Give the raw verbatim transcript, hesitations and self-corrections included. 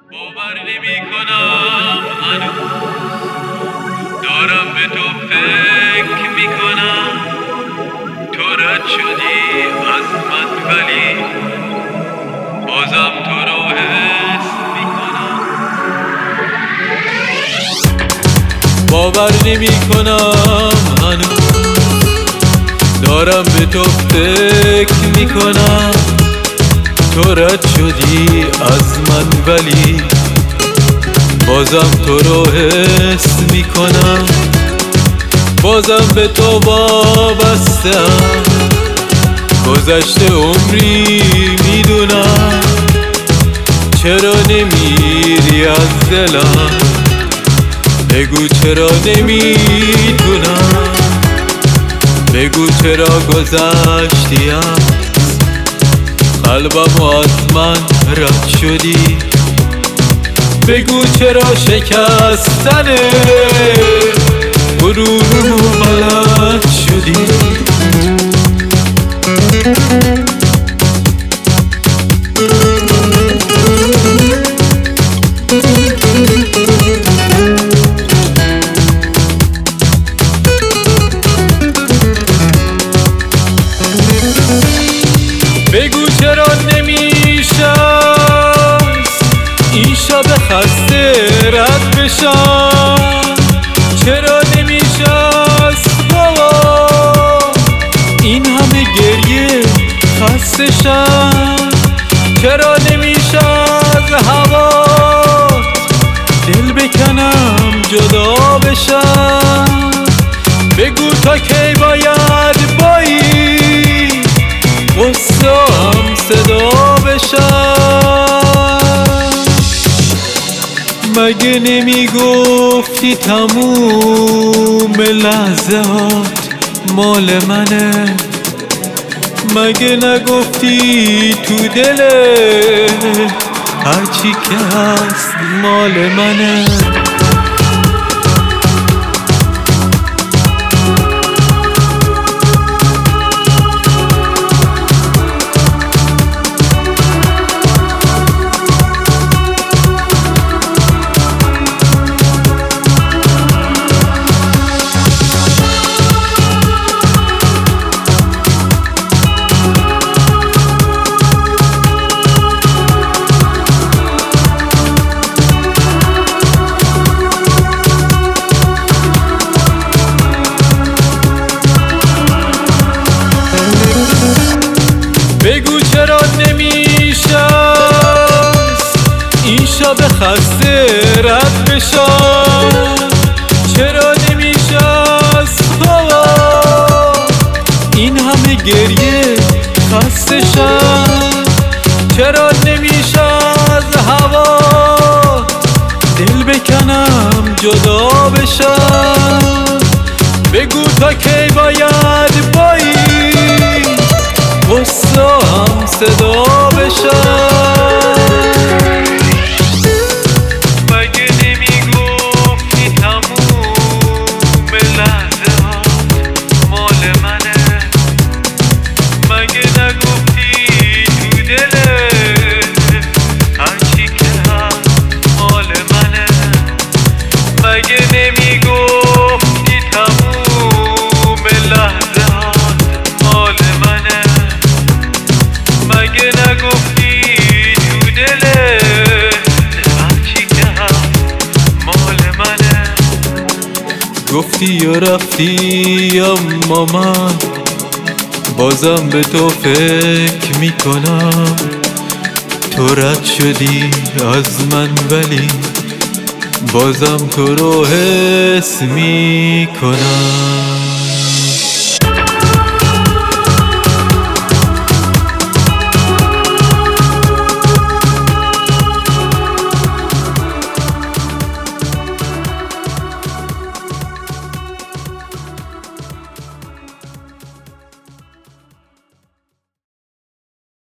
باور نمی کنم هنوز دارم به تو فکر می کنم. تو رد شدی از من ولی بازم تو رو حس می کنم. باور نمی کنم هنوز دارم به تو فکر می کنم. تو رد شدی از من ولی بازم تو رو حس می کنم. بازم به تو وابسته‌ام، گذشته عمری میدونم. چرا نمیری از دلم؟ بگو چرا نمیتونم. بگو چرا گذشتی از قلبم و از من رد شدی. بگو چرا شکستن غرورمو بلد شدی. بگو چرا نمیشم این شب خسته رد بشم. چرا نمیشست بابا این همه گریه خسته شم. چرا نمیشه از هوا دل بکنم جدا بشم. بگو تا کی باید بایی غصه‌ام صدا بشم. مگه نمیگفتی تموم لحظات مال منه؟ مگه نگفتی تو دل هرچی که هست مال منه؟ بگو چرا نمیشست این شب خسته رد بشم. چرا نمیشست بابا این همه گریه خسته شم. چرا نمیشه از هوا دل بکنم جدا بشم. بگو تا کی باید بایی غصه‌ام صدا بشم. مگه نمیگفتی تموم لحظات مال منه؟ مگه نگفتی تو دل هرچی که هست مال منه؟ مگه نمیگفتی تموم لحظات مال منه؟ مگه نگفتی تو دل هرچی که هست مال منه؟ گفتی و رفتی اما من بازم به تو فکر میکنم. تو رد شدی از من ولی بازم تو رو حس میکنم.